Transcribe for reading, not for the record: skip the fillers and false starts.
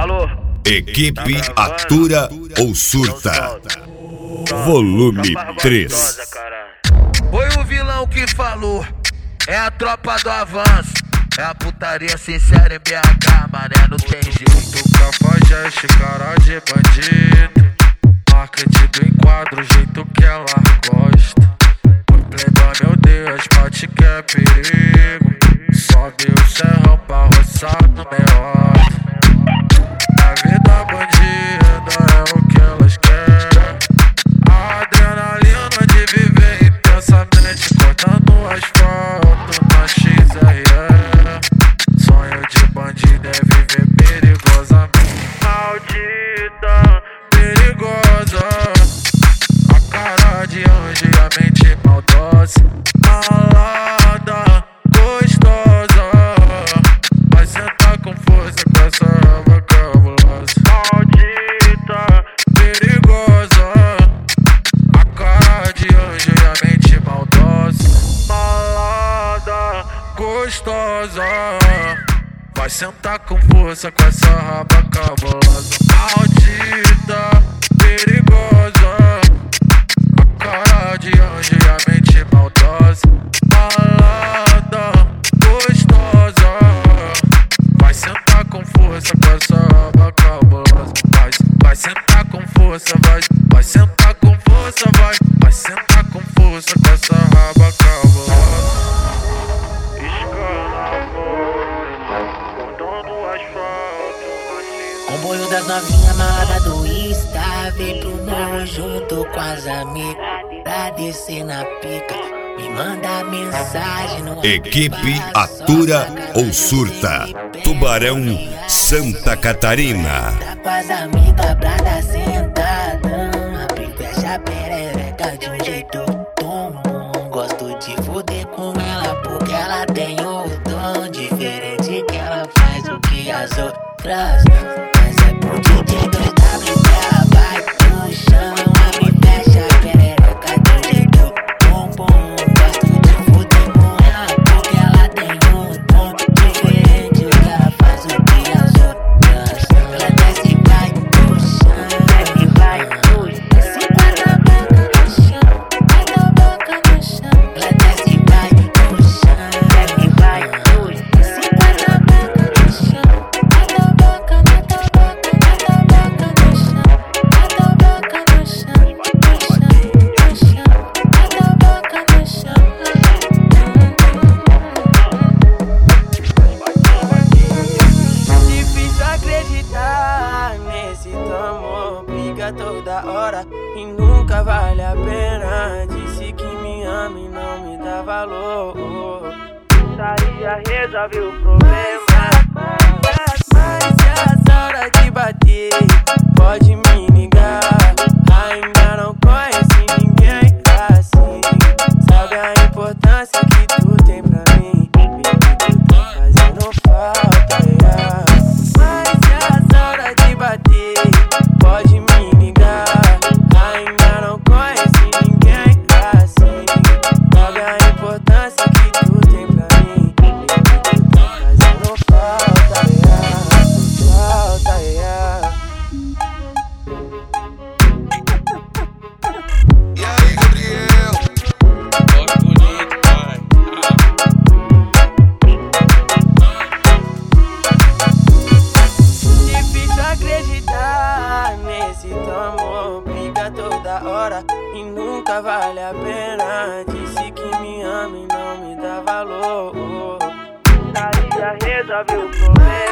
Alô? Equipe Atura ou Surta. Volume 3. Foi o vilão que falou, é a tropa do avanço. É a putaria sincera em BH, mané, não tem jeito. Cafajeste, cara de bandido, marketing do enquadro, o jeito que ela gosta. Playboy, meu Deus, bate que é perigo. Sobe o serrão pra roçar no meio. A vida bandida é o que elas querem. A adrenalina de viver intensamente, cortando o asfalto na XRE. Sonho de bandido é viver perigosamente. Maldita, perigosa, a cara de anjo e a mente maldosa. Malada, gostosa, vai sentar com força com essa raba cabulosa. Maldita, perigosa, a cara de anjo e a mente maldosa. Malada, gostosa, vai sentar com força com essa raba cabulosa. Maldita, perigosa, a cara de anjo e a mente maldosa. Malada, gostosa, vai sentar com força com essa raba cabulosa. Vai sentar com força, vai sentar com força, vai sentar com força com essa raba cabulosa. Comboio das novinhas amarrada do Insta, vem pro morro junto com as amigas pra descer na pica. Me manda mensagem no Equipe Atura ou Surta. Tubarão, Santa Catarina. Tá com as amigas pra dar sentadão. Abre e fecha a perereca de um jeito tom. Gosto de fuder com ela porque ela tem o dom diferente, que ela faz o que as outras. Mas é pro DJ 2W que ela vai no chão. Abre e fecha a perereca de um jeito bom. Gosto de fuder com ela porque ela tem um dom diferente, que ela faz o que as outras. Ela desce e vai no chão, desce e vai no chão. Desce com a boca no chão, bota a boca no chão. Ela desce e vai no chão, desce e vai no chão. Desce com a boca no chão, bota a boca, bota a boca, bota a boca no chão. Bota a boca no chão, no chão, no chão. Bota a boca no chão. Difícil acreditar nesse amor, briga toda hora e nunca vale a pena. Disse que me ama e não me dá valor. Putaria resolve o problema. Mas é a hora de bater, pode me ligar. Ainda não conheci ninguém assim. Sabe a importância que tu tem pra mim, tu tá fazendo falta, yeah. Mas é a hora de bater, pode me ligar. Ainda não conheci ninguém assim. Sabe a importância que tu tem pra mim, tu tá fazendo falta, yeah. Falta, yeah. E aí, Gabriel? Toque bonito, pai. Difícil acreditar nesse amor, briga toda hora e nunca vale a pena. Disse que me ama e não me dá valor. Putaria resolve o problema.